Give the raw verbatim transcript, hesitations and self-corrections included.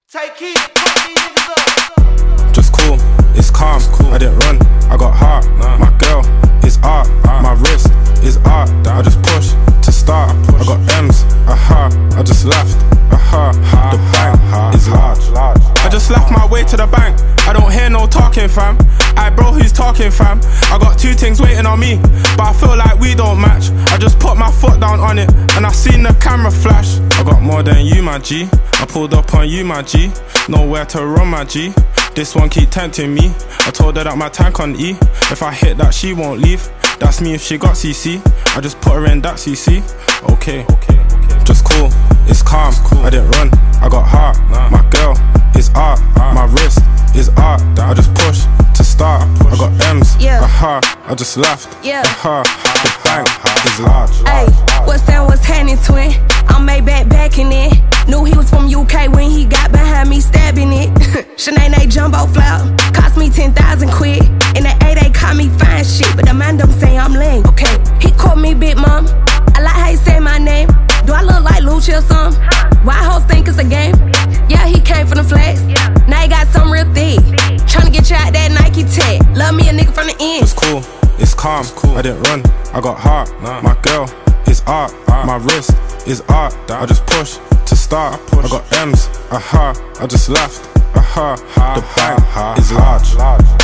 Take heat, put these niggas up. Just cool, it's calm, cool. I didn't run, I got heart. Nah. My girl is art, art. My wrist is art. I just push to start. I, push. I got M's, aha. I just laughed, aha. Ha, the bank ha, is large. large. I just laughed my way to the bank. I don't hear no talking, fam. I bro, who's talking, fam? I got two things waiting on me, but I feel like we don't match. I just put my foot down on it, and I seen the camera flash. I got more than you, my G. I pulled up on you, my G. Nowhere to run, my G. This one keep tempting me. I told her that my tank on E. If I hit that, she won't leave. That's me if she got C C. I just put her in that C C. Okay, okay, okay. Just cool, it's calm, cool. I didn't run, I got heart. Nah. My girl is art, art. My wrist is art. I just push to start. I, push. I got M's, yeah. Aha. I just laughed, yeah. Aha. The bank is large. Ayy, what's that? What's happening, twin? I'm Maybach backing it. Knew he was from U K when he got behind me stabbing it. Shanae jumbo flower cost me ten thousand quid. In the A they call me fine shit, but the man them say I'm lame. Okay, he called me Big Mom. I like how he say my name. Do I look like Lucci or something? Why hoes think it's a game? Yeah, he came from the flex. Now he got some real thick. Tryna get you out that Nike tech. Love me a nigga from the end. It's cool, it's calm, cool. I didn't run, I got heart. Nah. My girl is art, art. My wrist is art. I just push to start. I, push. I got M's, aha. I just laughed, aha. The bank is large. large.